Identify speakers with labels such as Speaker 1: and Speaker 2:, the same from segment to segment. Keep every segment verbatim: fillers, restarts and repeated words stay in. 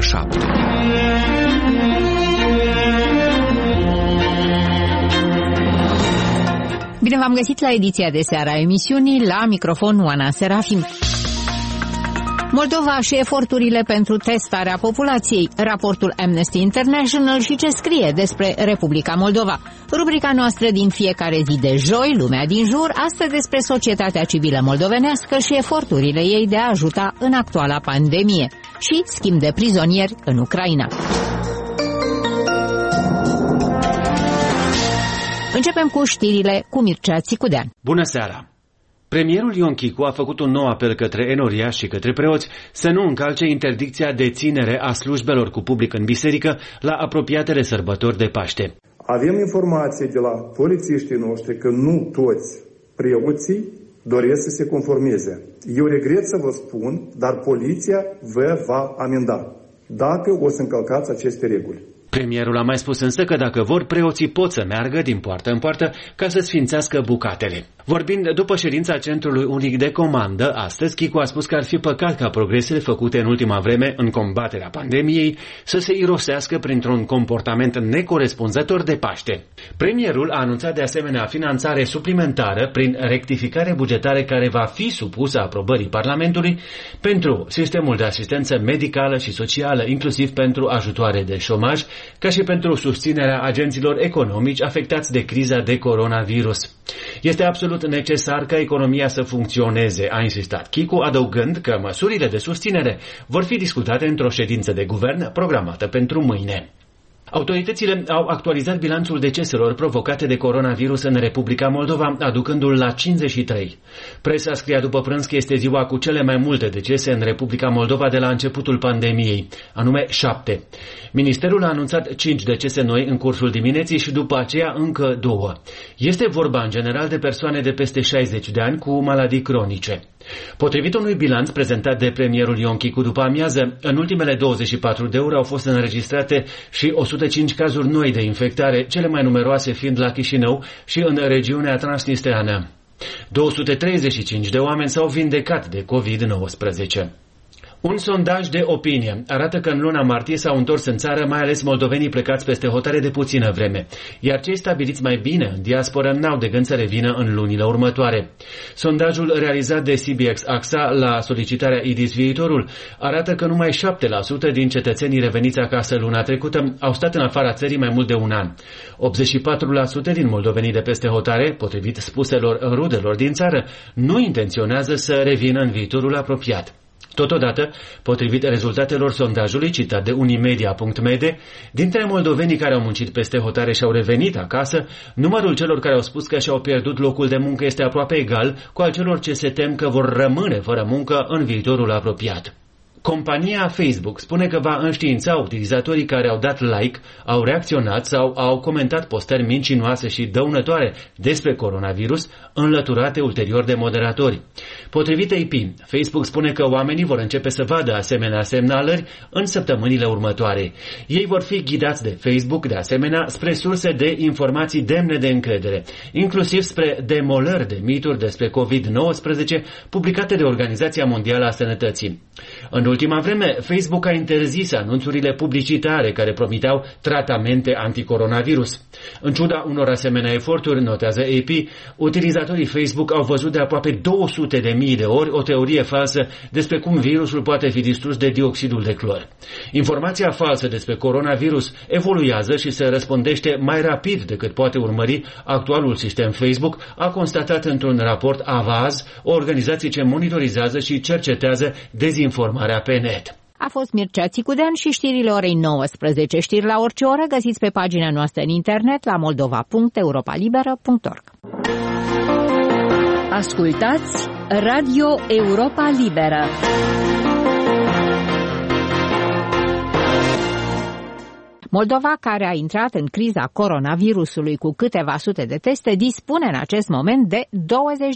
Speaker 1: șapte.
Speaker 2: Bine v-am găsit la ediția de seară a emisiunii, la microfon Oana Serafim. Moldova și eforturile pentru testarea populației, raportul Amnesty International și ce scrie despre Republica Moldova. Rubrica noastră din fiecare zi de joi, Lumea din jur, astăzi despre societatea civilă moldovenească și eforturile ei de a ajuta în actuala pandemie și schimb de prizonieri în Ucraina. Începem cu știrile cu Mircea Țicudean.
Speaker 3: Bună seara! Premierul Ion Chicu a făcut un nou apel către enoriași și către preoți să nu încalce interdicția de ținere a slujbelor cu public în biserică la apropiatele sărbători de Paște.
Speaker 4: Avem informații de la polițiștii noștri că nu toți preoții doresc să se conformeze. Eu regret să vă spun, dar poliția vă va amenda dacă o să încălcați aceste reguli.
Speaker 3: Premierul a mai spus însă că dacă vor, preoții pot să meargă din poartă în poartă ca să sfințească bucatele. Vorbind după ședința Centrului Unic de Comandă, astăzi Chicu a spus că ar fi păcat ca progresele făcute în ultima vreme în combaterea pandemiei să se irosească printr-un comportament necorespunzător de Paște. Premierul a anunțat de asemenea finanțare suplimentară prin rectificare bugetară care va fi supusă aprobării Parlamentului pentru sistemul de asistență medicală și socială, inclusiv pentru ajutoare de șomaj, ca și pentru susținerea agenților economici afectați de criza de coronavirus. Este absolut necesar ca economia să funcționeze, a insistat Chicu, adăugând că măsurile de susținere vor fi discutate într-o ședință de guvern programată pentru mâine. Autoritățile au actualizat bilanțul deceselor provocate de coronavirus în Republica Moldova, aducându-l la cincizeci și trei. Presa scria după prânz că este ziua cu cele mai multe decese în Republica Moldova de la începutul pandemiei, anume șapte. Ministerul a anunțat cinci decese noi în cursul dimineții și după aceea încă două. Este vorba în general de persoane de peste șaizeci de ani cu maladii cronice. Potrivit unui bilanț prezentat de premierul Ion Chicu după amiază, în ultimele douăzeci și patru de ore au fost înregistrate și o sută cinci cazuri noi de infectare, cele mai numeroase fiind la Chișinău și în regiunea transnistreană. două sute treizeci și cinci de oameni s-au vindecat de covid nouăsprezece. Un sondaj de opinie arată că în luna martie s-au întors în țară mai ales moldovenii plecați peste hotare de puțină vreme, iar cei stabiliți mai bine în diasporă n-au de gând să revină în lunile următoare. Sondajul realizat de C B X A X A la solicitarea I D I S Viitorul arată că numai șapte la sută din cetățenii reveniți acasă luna trecută au stat în afara țării mai mult de un an. optzeci și patru la sută din moldovenii de peste hotare, potrivit spuselor rudelor din țară, nu intenționează să revină în viitorul apropiat. Totodată, potrivit rezultatelor sondajului citat de unimedia punct m d, dintre moldovenii care au muncit peste hotare și au revenit acasă, numărul celor care au spus că și-au pierdut locul de muncă este aproape egal cu al celor ce se tem că vor rămâne fără muncă în viitorul apropiat. Compania Facebook spune că va înștiința utilizatorii care au dat like, au reacționat sau au comentat postări mincinoase și dăunătoare despre coronavirus, înlăturate ulterior de moderatori. Potrivit A P, Facebook spune că oamenii vor începe să vadă asemenea semnalări în săptămânile următoare. Ei vor fi ghidați de Facebook, de asemenea, spre surse de informații demne de încredere, inclusiv spre demolări de mituri despre covid nouăsprezece publicate de Organizația Mondială a Sănătății. În ultima vreme, Facebook a interzis anunțurile publicitare care promiteau tratamente anticoronavirus. În ciuda unor asemenea eforturi, notează A P, utilizatorii Facebook au văzut de aproape două sute de mii de ori o teorie falsă despre cum virusul poate fi distrus de dioxidul de clor. Informația falsă despre coronavirus evoluează și se răspândește mai rapid decât poate urmări actualul sistem Facebook, a constatat într-un raport Avaz, o organizație ce monitorizează și cercetează dezinformarea pe net.
Speaker 2: A fost Mircea Țicudean și știrile orei nouăsprezece. Știri la orice oră găsiți pe pagina noastră în internet la moldova punct europa liberă punct org.
Speaker 5: Ascultați Radio Europa Liberă.
Speaker 2: Moldova, care a intrat în criza coronavirusului cu câteva sute de teste, dispune în acest moment de douăzeci de mii.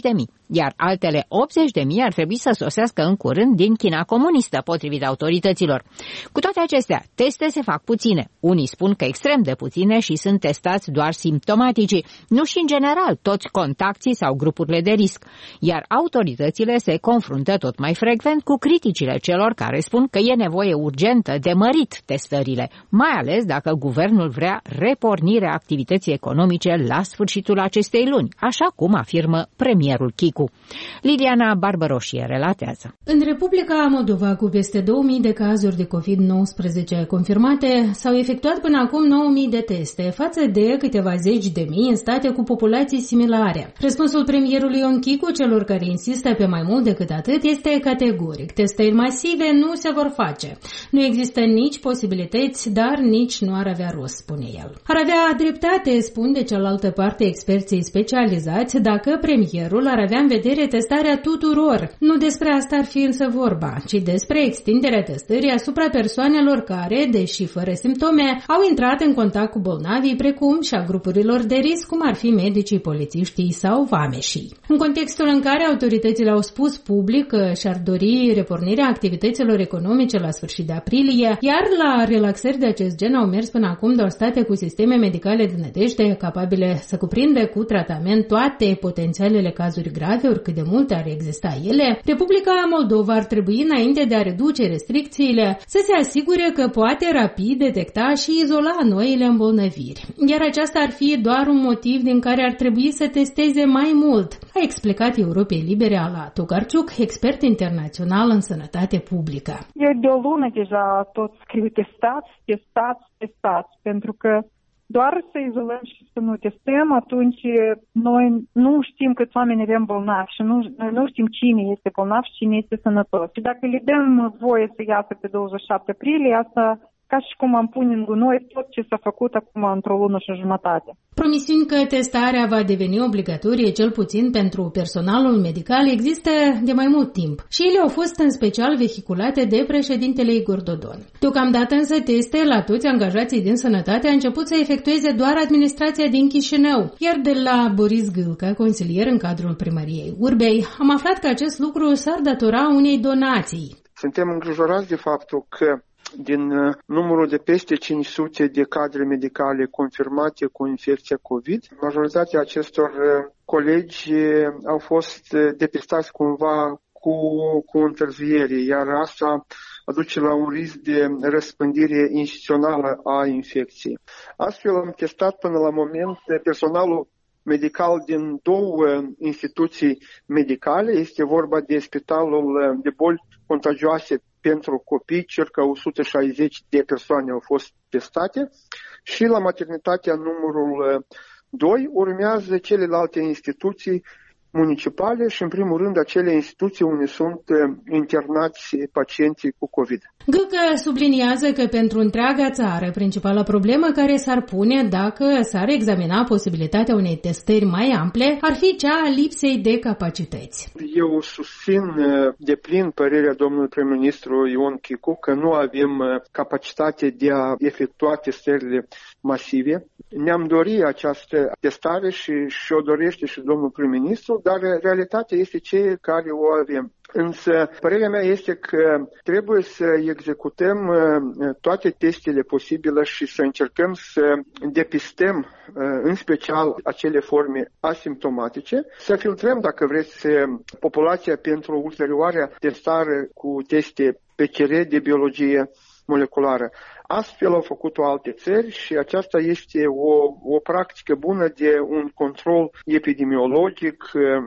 Speaker 2: iar altele optzeci de mii ar trebui să sosească în curând din China comunistă, potrivit autorităților. Cu toate acestea, teste se fac puține. Unii spun că extrem de puține și sunt testați doar simptomaticii, nu și în general toți contactii sau grupurile de risc, iar autoritățile se confruntă tot mai frecvent cu criticile celor care spun că e nevoie urgentă de mărit testările, mai ales dacă guvernul vrea repornirea activității economice la sfârșitul acestei luni, așa cum afirmă premierul Chicu. Liliana Barbăroșie relatează.
Speaker 1: În Republica Moldova, cu peste două mii de cazuri de covid nouăsprezece confirmate, s-au efectuat până acum nouă mii de teste, față de câteva zeci de mii în state cu populații similare. Răspunsul premierului Ion Chicu celor care insistă pe mai mult decât atât este categoric. Testări masive nu se vor face. Nu există nici posibilități, dar nici nu ar avea rost, spune el. Ar avea dreptate, spun de cealaltă parte experții specializați, dacă premierul ar avea în vedere testarea tuturor. Nu despre asta ar fi însă vorba, ci despre extinderea testării asupra persoanelor care, deși fără simptome, au intrat în contact cu bolnavii, precum și a grupurilor de risc, cum ar fi medicii, polițiștii sau vameșii. În contextul în care autoritățile au spus public că și-ar dori repornirea activităților economice la sfârșit de aprilie, iar la relaxări de acest gen au mers până acum doar state cu sisteme medicale de nădejde capabile să cuprindă cu tratament toate potențialele cazuri grave, oricât de multe ar exista ele, Republica Moldova ar trebui, înainte de a reduce restricțiile, să se asigure că poate rapid detecta și izola noile îmbolnăviri. Iar aceasta ar fi doar un motiv din care ar trebui să testeze mai mult, a explicat Europei Libere Ala Tokarczuk, expert internațional în sănătate publică.
Speaker 6: Eu de o lună deja tot scriu testați, testați, testați, pentru că doar să izolăm și să nu testăm, atunci noi nu știm câți oameni avem bolnavi și nu, noi nu știm cine este bolnav și cine este sănătos. Și dacă le dăm voie să iasă pe douăzeci și șapte aprilie, asta ca și cum am pune în gunoi tot ce s-a făcut acum într-o lună și jumătate.
Speaker 1: Promisiuni că testarea va deveni obligatorie cel puțin pentru personalul medical există de mai mult timp și ele au fost în special vehiculate de președintele Igor Dodon. Deocamdată însă teste la toți angajații din sănătate a început să efectueze doar administrația din Chișinău, iar de la Boris Gâlca, consilier în cadrul primăriei Urbei, am aflat că acest lucru s-ar datora unei donații.
Speaker 7: Suntem îngrijorați de faptul că din numărul de peste cinci sute de cadre medicale confirmate cu infecția COVID, majoritatea acestor colegi au fost depistați cumva cu, cu întârziere, iar asta aduce la un risc de răspândire instituțională a infecției. Astfel am testat până la moment personalul medical din două instituții medicale. Este vorba de Spitalul de Boli Contagioase pentru copii, circa o sută șaizeci de persoane au fost testate, și la maternitatea numărul doi urmează celelalte instituții municipale și, în primul rând, acele instituții unde sunt internați pacienții cu COVID.
Speaker 1: Gâlcă subliniază că pentru întreaga țară, principala problemă care s-ar pune dacă s-ar examina posibilitatea unei testări mai ample ar fi cea a lipsei de capacități.
Speaker 7: Eu susțin de plin părerea domnului prim-ministru Ion Chicu că nu avem capacitate de a efectua testările masive. Ne-am dorit această testare și și-o dorește și domnul prim-ministru, dar realitatea este cea care o avem. Însă, părerea mea este că trebuie să executăm toate testele posibile și să încercăm să depistăm, în special, acele forme asimptomatice, să filtrăm, dacă vreți, populația pentru ulterioarea testare cu teste P C R de biologie moleculară. Astfel au făcut-o alte țări și aceasta este o, o practică bună de un control epidemiologic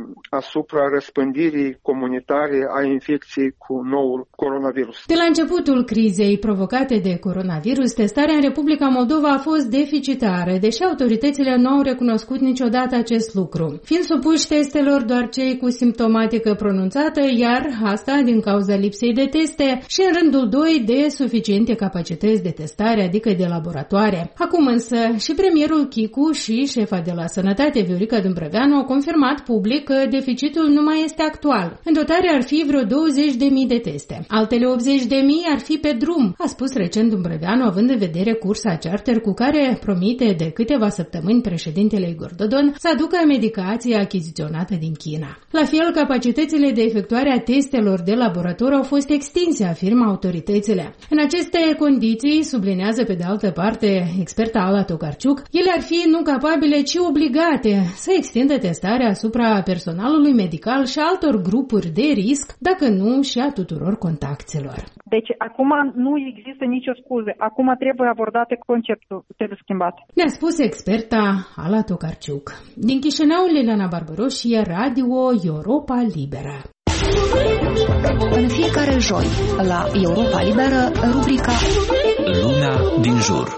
Speaker 7: asupra răspândirii comunitare a infecției cu noul coronavirus.
Speaker 1: De la începutul crizei provocate de coronavirus, testarea în Republica Moldova a fost deficitară, deși autoritățile nu au recunoscut niciodată acest lucru, fiind supuși testelor doar cei cu simptomatică pronunțată, iar asta din cauza lipsei de teste și, în rândul doi, de suficiente capacități de de testare, adică de laboratoare. Acum însă și premierul Chicu și șefa de la Sănătate, Viorica Dâmbrăveanu, au confirmat public că deficitul nu mai este actual. În dotare ar fi vreo douăzeci de mii de teste. Altele optzeci de mii ar fi pe drum, a spus recent Dâmbrăveanu, având în vedere cursa charter cu care promite de câteva săptămâni președintele Igor Dodon să aducă medicația achiziționată din China. La fel, capacitățile de efectuare a testelor de laborator au fost extinse, afirmă autoritățile. În aceste condiții, sublinează pe de altă parte experta Ala Tokarczuk, ele ar fi nu capabile, ci obligate să extindă testarea asupra personalului medical și altor grupuri de risc, dacă nu și a tuturor contactelor.
Speaker 6: Deci acum nu există nicio scuză. Acum trebuie abordat conceptul, trebuie schimbat.
Speaker 1: Ne-a spus experta Ala Tokarczuk. Din Chișinău, Liliana Barbaroșie, Radio Europa Liberă.
Speaker 5: În fiecare joi, la Europa Liberă, rubrica
Speaker 8: Lumea din jur.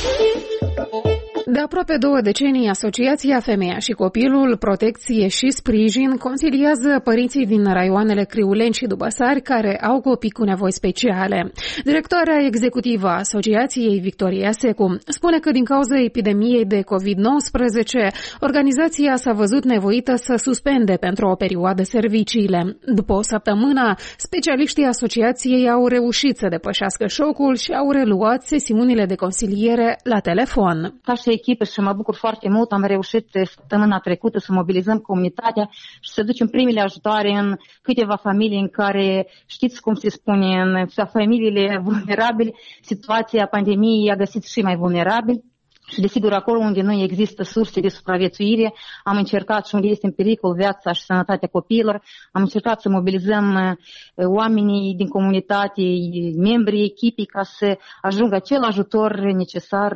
Speaker 9: De aproape două decenii, Asociația Femeia și Copilul, Protecție și Sprijin consiliază părinții din raioanele Criuleni și Dubăsari care au copii cu nevoi speciale. Directoarea executivă a Asociației, Victoria Secu, spune că din cauza epidemiei de covid nouăsprezece, organizația s-a văzut nevoită să suspende pentru o perioadă serviciile. După o săptămână, specialiștii asociației au reușit să depășească șocul și au reluat sesiunile de consiliere la telefon.
Speaker 10: Ca și echipă, și mă bucur foarte mult, am reușit săptămâna trecută să mobilizăm comunitatea și să ducem primele ajutoare în câteva familii în care, știți cum se spune, în familiile vulnerabile, situația pandemiei a găsit și mai vulnerabil. Și desigur, acolo unde nu există surse de supraviețuire, am încercat și unde este în pericol viața și sănătatea copiilor, am încercat să mobilizăm oamenii din comunitate, membrii echipii, ca să ajungă acel ajutor necesar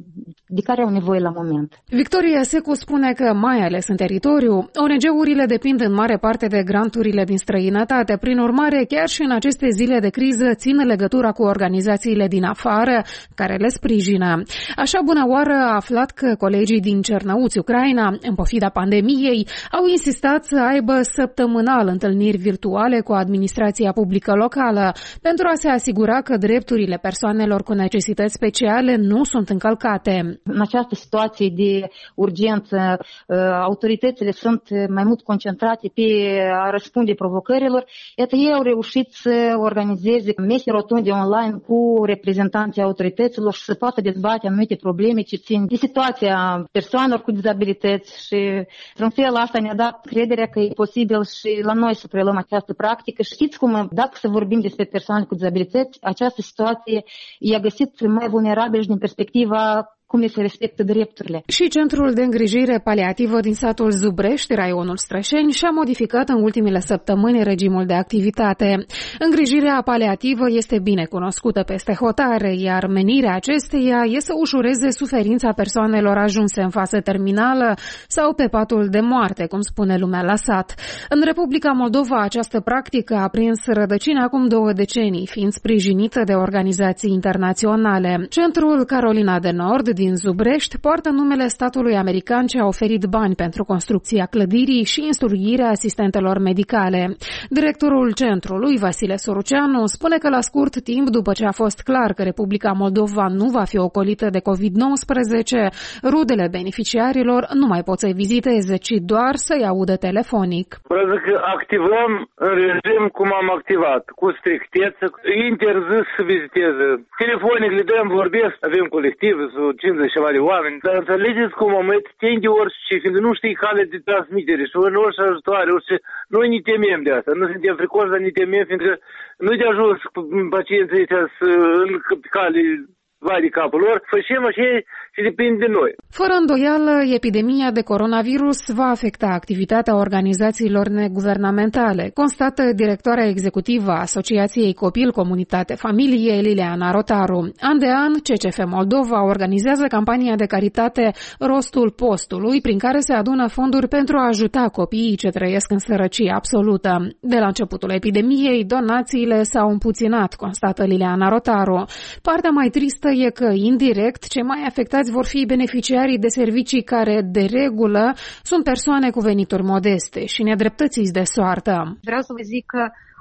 Speaker 10: de care au nevoie la moment.
Speaker 9: Victoria Secu spune că, mai ales în teritoriu, O N G-urile depind în mare parte de granturile din străinătate. Prin urmare, chiar și în aceste zile de criză, țin legătura cu organizațiile din afară care le sprijină. Așa bună oară a aflat că colegii din Cernăuți, Ucraina, în pofida pandemiei, au insistat să aibă săptămânal întâlniri virtuale cu administrația publică locală pentru a se asigura că drepturile persoanelor cu necesități speciale nu sunt încălcate.
Speaker 10: În această situație de urgență, autoritățile sunt mai mult concentrate pe a răspunde provocărilor. Iată, ei au reușit să organizeze mese rotunde online cu reprezentanții autorităților și să poată dezbate anumite probleme ce țin de situația persoanelor cu dizabilități și, într-un fel, asta ne-a dat crederea că e posibil și la noi să preluăm această practică. Știți cum, dacă să vorbim despre persoane cu dizabilități, această situație i-a găsit mai vulnerabil și din perspectiva cum le se respectă drepturile.
Speaker 9: Și Centrul de Îngrijire Paliativă din satul Zubrești, raionul Strășeni, și-a modificat în ultimele săptămâni regimul de activitate. Îngrijirea paliativă este bine cunoscută peste hotare, iar menirea acesteia este să ușureze suferința persoanelor ajunse în fază terminală sau pe patul de moarte, cum spune lumea la sat. În Republica Moldova, această practică a prins rădăcini acum două decenii, fiind sprijinită de organizații internaționale. Centrul Carolina de Nord din Zubrești poartă numele statului american ce a oferit bani pentru construcția clădirii și instruirea asistentelor medicale. Directorul centrului, Vasile Soruceanu, spune că la scurt timp, după ce a fost clar că Republica Moldova nu va fi ocolită de covid nouăsprezece, rudele beneficiarilor nu mai pot să-i viziteze, ci doar să-i audă telefonic.
Speaker 11: Practic activăm în regim cum am activat, cu strictețe, interzis să viziteze. Telefonic le dăm, vorbesc, avem colectiv, cincizeci ceva de oameni, dar înțelegeți că în moment timp de orice, fiindcă nu știi cale de transmitere și în orice ajutoare, orice, noi ne temem de asta, nu suntem fricoși, dar ne temem, fiindcă nu de ajuns pacienții ăștia în cale vai de capul lor, facem așa și depinde de noi.
Speaker 9: Fără îndoială, epidemia de coronavirus va afecta activitatea organizațiilor neguvernamentale, constată directoarea executivă a Asociației Copil, Comunitate, Familie, Liliana Rotaru. An de an, C C F Moldova organizează campania de caritate Rostul Postului, prin care se adună fonduri pentru a ajuta copiii ce trăiesc în sărăcie absolută. De la începutul epidemiei, donațiile s-au împuținat, constată Liliana Rotaru. Partea mai tristă e că, indirect, cei mai afectați vor fi beneficiarii de servicii care, de regulă, sunt persoane cu venituri modeste și nedreptățiți de soartă.
Speaker 12: Vreau să vă zic că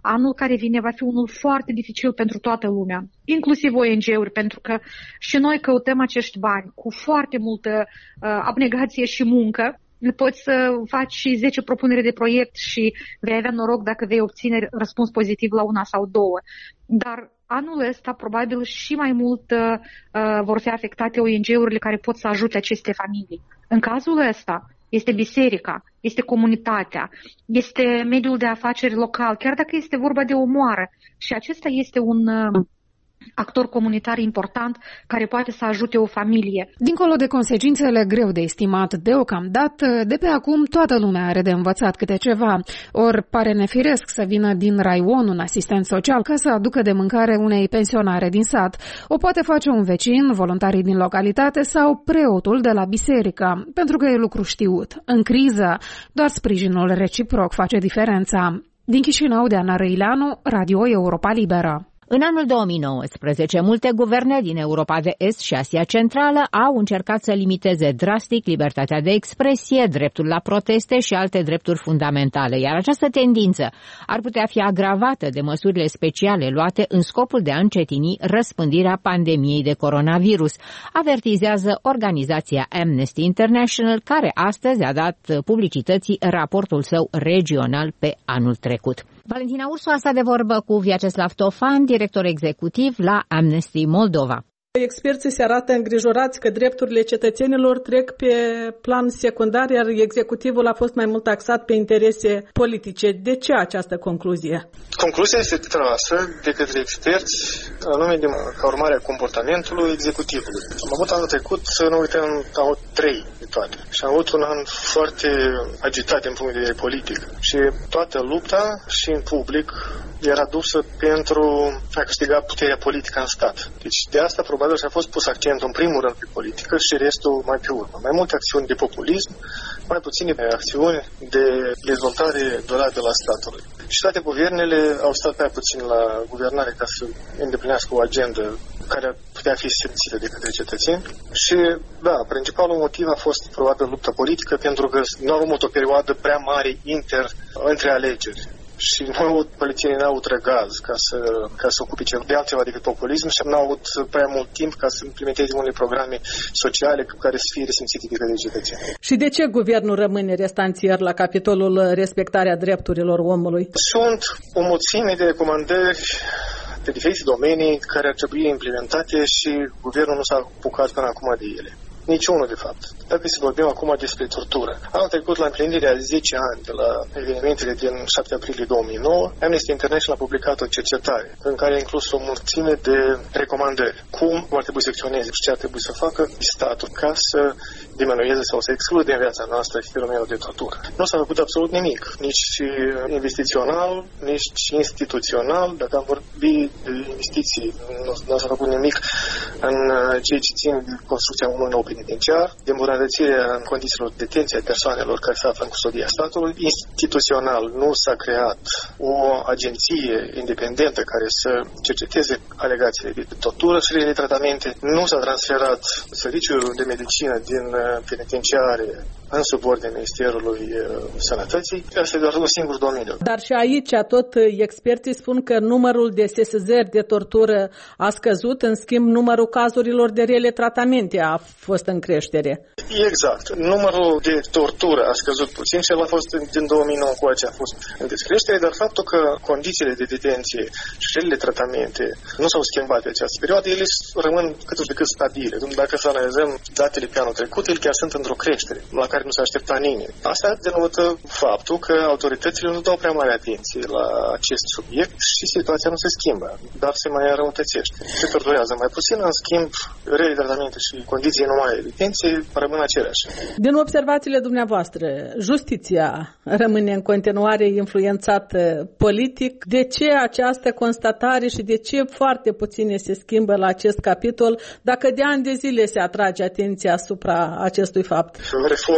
Speaker 12: anul care vine va fi unul foarte dificil pentru toată lumea, inclusiv O N G-uri, pentru că și noi căutăm acești bani cu foarte multă uh, abnegație și muncă. Poți să faci și zece propuneri de proiect și vei avea noroc dacă vei obține răspuns pozitiv la una sau două. Dar anul ăsta probabil și mai mult uh, vor fi afectate O N G-urile care pot să ajute aceste familii. În cazul ăsta este biserica, este comunitatea, este mediul de afaceri local, chiar dacă este vorba de o moară. Și acesta este un uh, actor comunitar important care poate să ajute o familie.
Speaker 9: Dincolo de consecințele greu de estimat deocamdată, de pe acum toată lumea are de învățat câte ceva. Ori pare nefiresc să vină din raion un asistent social ca să aducă de mâncare unei pensionare din sat. O poate face un vecin, voluntarii din localitate sau preotul de la biserică, pentru că e lucru știut. În criză, doar sprijinul reciproc face diferența. Din Chișinău, Deana Răileanu, Radio Europa Liberă.
Speaker 2: În anul două mii nouăsprezece, multe guverne din Europa de Est și Asia Centrală au încercat să limiteze drastic libertatea de expresie, dreptul la proteste și alte drepturi fundamentale, iar această tendință ar putea fi agravată de măsurile speciale luate în scopul de a încetini răspândirea pandemiei de coronavirus, avertizează organizația Amnesty International, care astăzi a dat publicității raportul său regional pe anul trecut. Valentina Ursu a stat de vorbă cu Vyacheslav Tofan, director executiv la Amnesty Moldova.
Speaker 13: Experții se arată îngrijorați că drepturile cetățenilor trec pe plan secundar, iar executivul a fost mai mult axat pe interese politice. De ce această concluzie?
Speaker 14: Concluzia este trasă de către experți, anume de, ca urmare a comportamentului executivului. Am avut anul trecut, să nu uităm, au trei de toate. Și am avut un an foarte agitat din punct de vedere politic. Și toată lupta și în public era dusă pentru a câștiga puterea politică în stat. Deci de asta probabil și-a fost pus accentul în primul rând pe politică și restul mai pe urmă. Mai multe acțiuni de populism, mai puține acțiuni de dezvoltare durabilă a statului. Și toate guvernele au stat prea puțin la guvernare ca să îndeplinească o agendă care putea fi simțită de către cetățeni. Și, da, principalul motiv a fost probabil lupta politică, pentru că nu au avut o perioadă prea mare inter între alegeri. Și nu au avut, polițienii n-au avut răgaz ca să, ca să ocupe de altceva decât populism și n-au avut prea mult timp ca să implementeze unele programe sociale care să fie resimțite de către cetățeni.
Speaker 13: Și de ce guvernul rămâne restanțier la capitolul respectarea drepturilor omului?
Speaker 14: Sunt o mulțime de recomandări pe diferite domenii care ar trebui implementate și guvernul nu s-a apucat până acum de ele. Niciunul, de fapt. Dacă să vorbim acum despre tortură. Anul trecut, la împlinirea zece ani de la evenimentele din șapte aprilie două mii nouă, Amnesty International a publicat o cercetare în care a inclus o mulțime de recomandări. Cum ar trebui să acționeze și ce ar trebui să facă statul ca să diminueze sau să exclude din viața noastră fenomenul de tortură. Nu s-a făcut absolut nimic, nici investițional, nici instituțional. Dacă am vorbit de investiții, nu, nu s-a făcut nimic în ceea ce țin de construcția unui nou penitenciar, de îmbunătățirea în condițiilor de detenție a persoanelor care se află în custodia statului. Instituțional nu s-a creat o agenție independentă care să cerceteze alegațiile de tortură și de tratamente. Nu s-a transferat serviciul de medicină din penitenciare în subordine Ministerului Sănătății. Asta e doar un singur domeniu.
Speaker 13: Dar și aici tot experții spun că numărul de sesizări de tortură a scăzut, în schimb numărul cazurilor de rele tratamente a fost în creștere.
Speaker 14: Exact. Numărul de tortură a scăzut puțin și el a fost din două mii nouă cu aceea a fost în descreștere, dar faptul că condițiile de detenție și relele tratamente nu s-au schimbat pe această perioadă, ele rămân cât de cât stabile. Dacă să analizăm datele pe anul trecut, ele chiar sunt într-o creștere, la care nu s-a așteptat nimeni. Asta denotă faptul că autoritățile nu dau prea mare atenție la acest subiect și situația nu se schimbă, dar se mai înrăutățește. Se torturează mai puțin, în schimb, rele tratamente și condiții normale de detenție rămân aceleași.
Speaker 13: Din observațiile dumneavoastră, justiția rămâne în continuare influențată politic. De ce această constatare și de ce foarte puține se schimbă la acest capitol, dacă de ani de zile se atrage atenția asupra acestui fapt?
Speaker 14: Reforma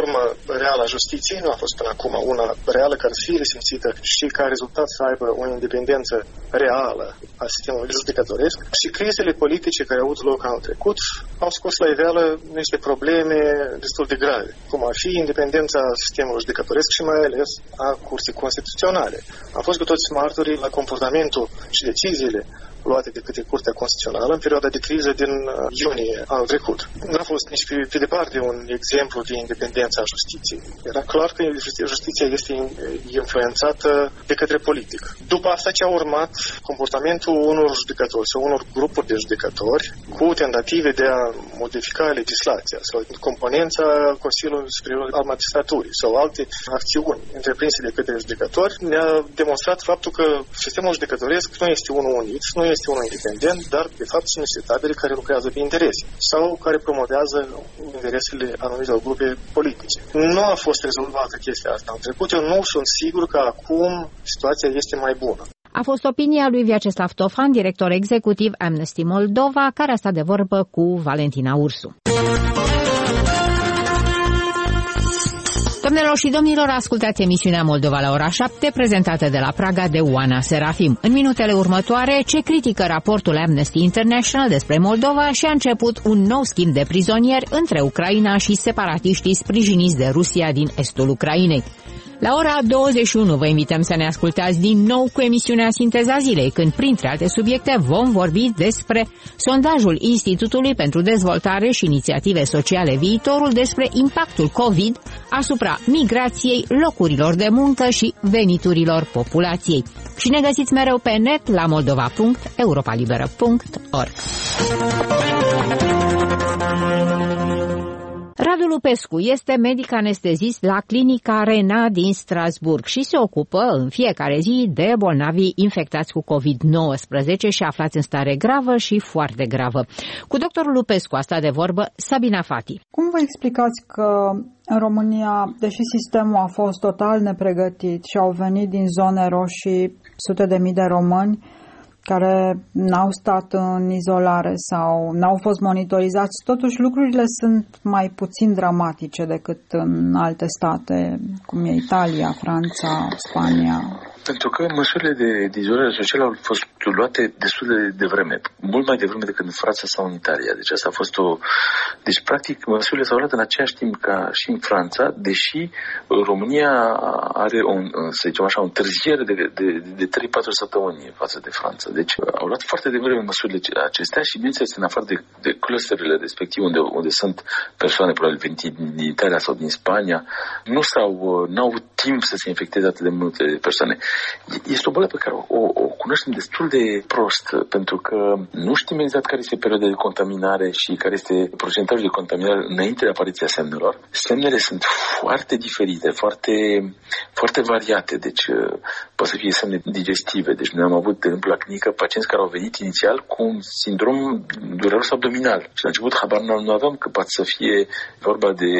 Speaker 14: urmă reală a justiției, nu a fost până acum una reală care să fie resimțită și ca rezultat să aibă o independență reală a sistemului judecătoresc. Și crizele politice care au avut loc anul trecut au scos la iveală niște probleme destul de grave, cum ar fi independența sistemului judecătoresc și mai ales a Curții Constituționale. Am fost cu toți martorii la comportamentul și deciziile luate de către Curtea Constituțională în perioada de criză din iunie anul trecut. Nu a fost nici pe, pe departe un exemplu de independență a justiției. Era clar că justiția este influențată de către politic. După asta ce a urmat comportamentul unor judecători sau unor grupuri de judecători cu tentative de a modifica legislația sau componența Consiliului Superior al Magistraturii sau alte acțiuni întreprinse de către judecători ne-a demonstrat faptul că sistemul judecătoresc nu este unul unit, nu este unul independent, dar de fapt sunt niște tabere care lucrează pe interese sau care promovează interesele anumitor grupe politice. Nu a fost rezolvată chestia asta în trecut. Eu nu sunt sigur că acum situația este mai bună.
Speaker 2: A fost opinia lui Vyacheslav Tofan, director executiv Amnesty Moldova, care a stat de vorbă cu Valentina Ursu. Doamnelor și domnilor, ascultați emisiunea Moldova la ora șapte, prezentată de la Praga de Oana Serafim. În minutele următoare, ce critică raportul Amnesty International despre Moldova și a început un nou schimb de prizonieri între Ucraina și separatiștii sprijiniți de Rusia din estul Ucrainei. La ora douăzeci și unu vă invităm să ne ascultați din nou cu emisiunea Sinteza Zilei, când, printre alte subiecte, vom vorbi despre sondajul Institutului pentru Dezvoltare și Inițiative Sociale Viitorul despre impactul COVID asupra migrației, locurilor de muncă și veniturilor populației. Și ne găsiți mereu pe net la moldova punct europa liberă punct org. Radu Lupescu este medic anestezist la Clinica Rena din Strasburg și se ocupă în fiecare zi de bolnavi infectați cu covid nouăsprezece și aflați în stare gravă și foarte gravă. Cu doctorul Lupescu a stat de vorbă Sabina Fati.
Speaker 15: Cum vă explicați că în România, deși sistemul a fost total nepregătit și au venit din zone roșii sute de mii de români care n-au stat în izolare sau n-au fost monitorizați, totuși lucrurile sunt mai puțin dramatice decât în alte state, cum e Italia, Franța, Spania?
Speaker 16: Pentru că măsurile de, de izolare socială au fost luate destul de devreme, mult mai devreme decât în Franța sau în Italia. Deci asta a fost o... Deci, practic, măsurile s-au luat în același timp ca și în Franța, deși România are, un, să zicem așa, o întârziere de, de, de trei patru săptămâni față de Franța. Deci au luat foarte devreme măsurile acestea și, bineînțeles, în afară de, de clusterele respective, unde, unde sunt persoane probabil venite din Italia sau din Spania, nu s-au, n-au avut timp să se infecteze atât de multe persoane. Este o boală pe care o, o cunoaștem destul de prost, pentru că nu știm exact care este perioada de contaminare și care este procentajul de contaminare înainte de apariția semnelor. Semnele sunt foarte diferite, foarte, foarte variate, deci pot să fie semne digestive. Deci noi am avut, de exemplu, la clinică pacienți care au venit inițial cu un sindrom dureros abdominal și la început habar nu aveam că poate să fie vorba de,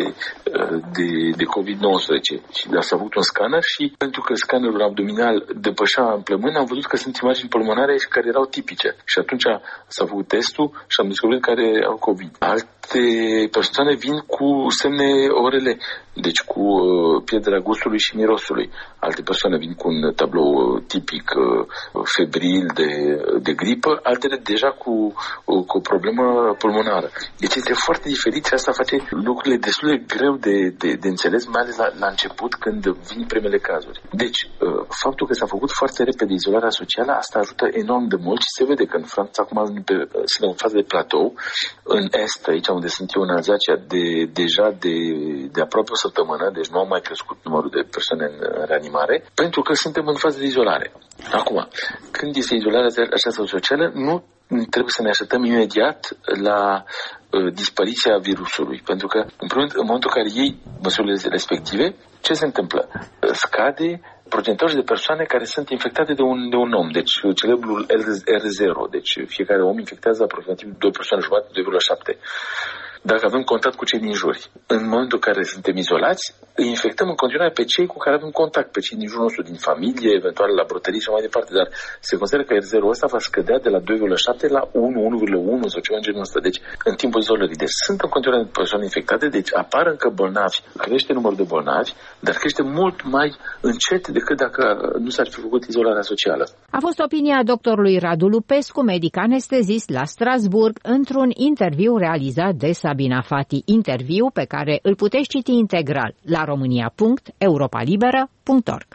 Speaker 16: de, de covid nouăsprezece. Și dar s-a făcut un scanner și pentru că scannerul abdominal depășea în plămâni, am văzut că sunt imagini pulmonare care erau tipice. Și atunci s-a făcut testul și am descoperit care au COVID. Alte persoane vin cu semne orele, deci cu uh, pierderea gustului și mirosului. Alte persoane vin cu un tablou uh, tipic uh, febril de, de gripă, altele deja cu, uh, cu o problemă pulmonară. Deci este foarte diferit și asta face lucrurile destul de greu de, de, de înțeles, mai ales la, la început când vin primele cazuri. Deci, uh, faptul că s-a făcut foarte repede izolarea socială, asta ajută enorm de mult și se vede că în Franța acum sunt în fază de platou, în est, aici unde sunt eu în Alzacia, de, deja de, de aproape o săptămână, deci nu au mai crescut numărul de persoane în reanimare, pentru că suntem în fază de izolare. Acum, când este izolarea aceasta socială, nu trebuie să ne așteptăm imediat la uh, dispariția virusului, pentru că, în primul rând, în momentul în care iei măsurile respective, ce se întâmplă? Scade procentajul de persoane care sunt infectate de un, de un om, deci celebrul R zero, deci fiecare om infectează aproximativ două persoane jumătate, doi virgulă șapte. dacă avem contact cu cei din jur. În momentul în care suntem izolați, îi infectăm în continuare pe cei cu care avem contact, pe cei din jurul nostru, din familie, eventual la brătării și mai departe, dar se consideră că R zero ăsta va scădea de la doi virgulă șapte la unu, unu virgulă unu sau ceva în genul ăsta. Deci, în timpul izolării. Deci, sunt în continuare persoane infectate, deci apar încă bolnavi, crește numărul de bolnavi, dar crește mult mai încet decât dacă nu s-ar fi făcut izolarea socială.
Speaker 2: A fost opinia doctorului Radu Lupescu, medic anestezist la Strasburg, într-un interviu realizat de Sabina Fati. Interviu pe care îl puteți citi integral la românia punct europa liberă punct org.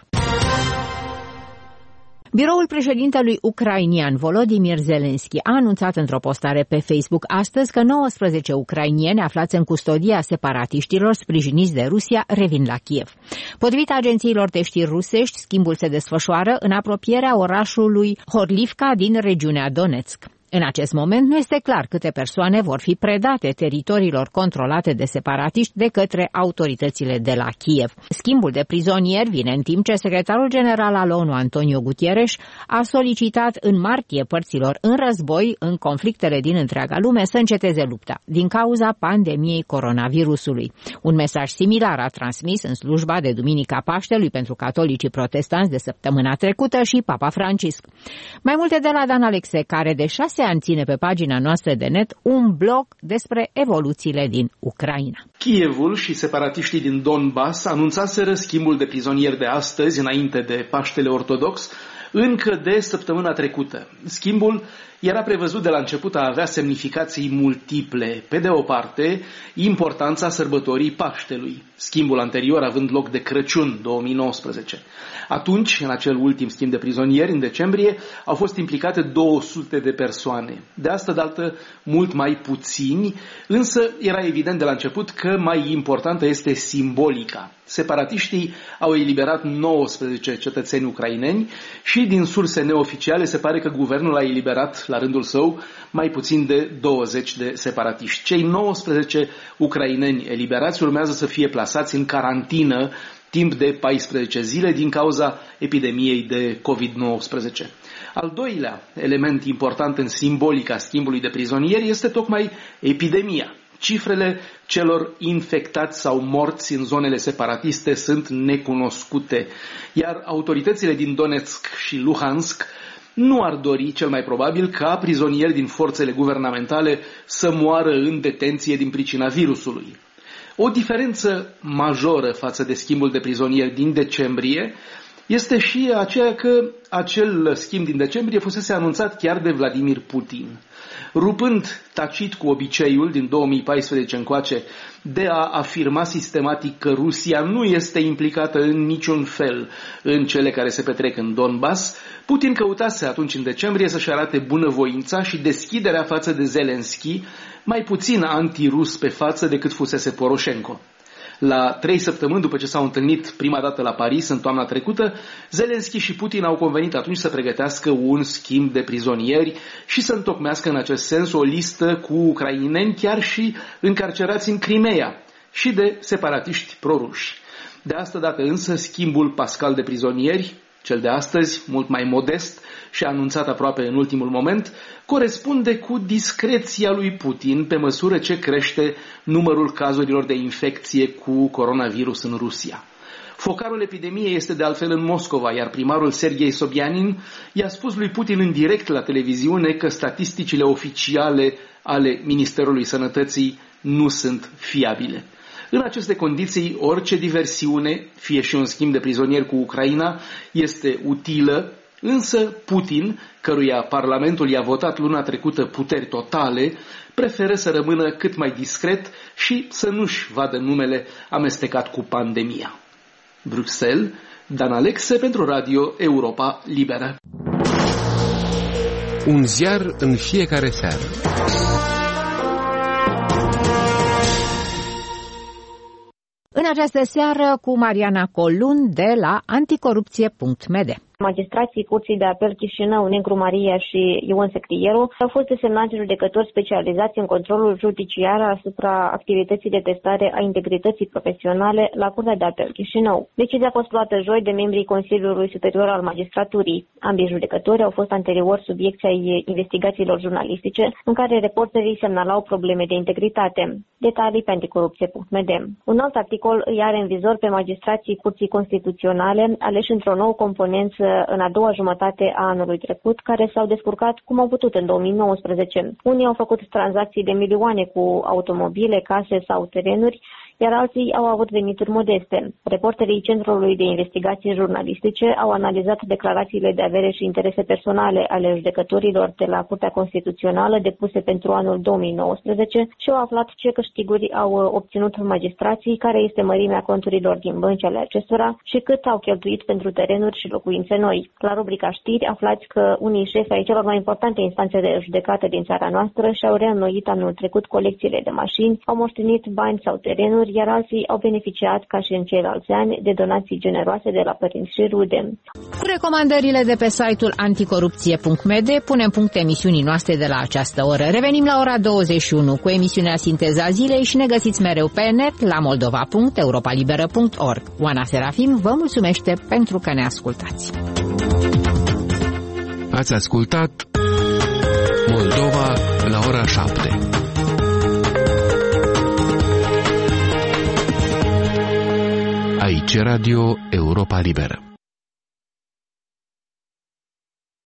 Speaker 2: Biroul președintelui ucrainian Volodymyr Zelensky a anunțat într-o postare pe Facebook astăzi că nouăsprezece ucrainieni aflați în custodia separatiștilor sprijiniți de Rusia revin la Kiev. Potrivit agențiilor de știri rusești, schimbul se desfășoară în apropierea orașului Horlivka din regiunea Donetsk. În acest moment nu este clar câte persoane vor fi predate teritoriilor controlate de separatiști de către autoritățile de la Kiev. Schimbul de prizonieri vine în timp ce secretarul general al ONU, Antonio Guterres, a solicitat în martie părților în război, în conflictele din întreaga lume, să înceteze lupta din cauza pandemiei coronavirusului. Un mesaj similar a transmis în slujba de Duminica Paștelui pentru catolicii protestanți de săptămâna trecută și Papa Francisc. Mai multe de la Dan Alexe, care de șase ani ține pe pagina noastră de net un blog despre evoluțiile din Ucraina.
Speaker 17: Kievul și separatiștii din Donbass anunțaseră schimbul de prizonieri de astăzi, înainte de Paștele Ortodox, încă de săptămâna trecută. Schimbul era prevăzut de la început a avea semnificații multiple. Pe de o parte, importanța sărbătorii Paștelui, schimbul anterior având loc de Crăciun două mii nouăsprezece. Atunci, în acel ultim schimb de prizonieri, în decembrie, au fost implicate două sute de persoane. De asta dată, mult mai puțini, însă era evident de la început că mai importantă este simbolica. Separatiștii au eliberat nouăsprezece cetățeni ucraineni și din surse neoficiale se pare că guvernul a eliberat la rândul său mai puțin de douăzeci de separatiști. Cei nouăsprezece ucraineni eliberați urmează să fie plasați în carantină timp de paisprezece zile din cauza epidemiei de covid nouăsprezece. Al doilea element important în simbolica schimbului de prizonieri este tocmai epidemia. Cifrele celor infectați sau morți în zonele separatiste sunt necunoscute, iar autoritățile din Donetsk și Luhansk nu ar dori, cel mai probabil, ca prizonieri din forțele guvernamentale să moară în detenție din pricina virusului. O diferență majoră față de schimbul de prizonieri din decembrie este și aceea că acel schimb din decembrie fusese anunțat chiar de Vladimir Putin. Rupând tacit cu obiceiul din două mii paisprezece încoace de a afirma sistematic că Rusia nu este implicată în niciun fel în cele care se petrec în Donbass, Putin căutase atunci în decembrie să-și arate bunăvoința și deschiderea față de Zelensky, mai puțin antirus pe față decât fusese Poroșenko. La trei săptămâni după ce s-au întâlnit prima dată la Paris în toamna trecută, Zelensky și Putin au convenit atunci să pregătească un schimb de prizonieri și să întocmească în acest sens o listă cu ucraineni chiar și încarcerați în Crimea și de separatiști proruși. De asta dată însă schimbul pascal de prizonieri, cel de astăzi, mult mai modest și anunțat aproape în ultimul moment, corespunde cu discreția lui Putin pe măsură ce crește numărul cazurilor de infecție cu coronavirus în Rusia. Focarul epidemiei este de altfel în Moscova, iar primarul Serghei Sobyanin i-a spus lui Putin în direct la televiziune că statisticile oficiale ale Ministerului Sănătății nu sunt fiabile. În aceste condiții, orice diversiune, fie și un schimb de prizonieri cu Ucraina, este utilă, însă Putin, căruia Parlamentul i-a votat luna trecută puteri totale, preferă să rămână cât mai discret și să nu-și vadă numele amestecat cu pandemia. Bruxelles, Dan Alexe pentru Radio Europa Liberă.
Speaker 18: Un ziar în fiecare seară.
Speaker 2: În această seară cu Mariana Colun de la anticorupție punct m d.
Speaker 19: Magistrații Curții de Apel Chișinău, Negru Maria și Ion Secrieru au fost desemnați judecători specializați în controlul judiciar asupra activității de testare a integrității profesionale la Curtea de Apel Chișinău. Decizia a fost luată joi de membrii Consiliului Superior al Magistraturii. Ambii judecători au fost anterior subiecți ai investigațiilor jurnalistice în care reporterii semnalau probleme de integritate. Detalii pe anticorupție punct m d. Un alt articol îi are în vizor pe magistrații Curții Constituționale aleși într-o nouă componență în a doua jumătate a anului trecut, care s-au descurcat cum au putut în două mii nouăsprezece. Unii au făcut tranzacții de milioane cu automobile, case sau terenuri, iar alții au avut venituri modeste. Reporterii Centrului de Investigații Jurnalistice au analizat declarațiile de avere și interese personale ale judecătorilor de la Curtea Constituțională depuse pentru anul două mii nouăsprezece și au aflat ce câștiguri au obținut magistrații, care este mărimea conturilor din bănci ale acestora și cât au cheltuit pentru terenuri și locuințe noi. La rubrica știri aflați că unii șefi ai celor mai importante instanțe de judecată din țara noastră și-au reînnoit anul trecut colecțiile de mașini, au moștenit bani sau terenuri, iar alții au beneficiat, ca și în ceilalți ani, de donații generoase de la părinți și rude.
Speaker 2: Cu recomandările de pe site-ul anticorupție punct m d punem punct emisiunii noastre de la această oră. Revenim la ora douăzeci și unu cu emisiunea Sinteza Zilei și ne găsiți mereu pe net la moldova punct europa liberă punct org. Oana Serafim vă mulțumește pentru că ne ascultați.
Speaker 18: Ați ascultat Moldova la ora șapte. Aici Radio Europa Liberă.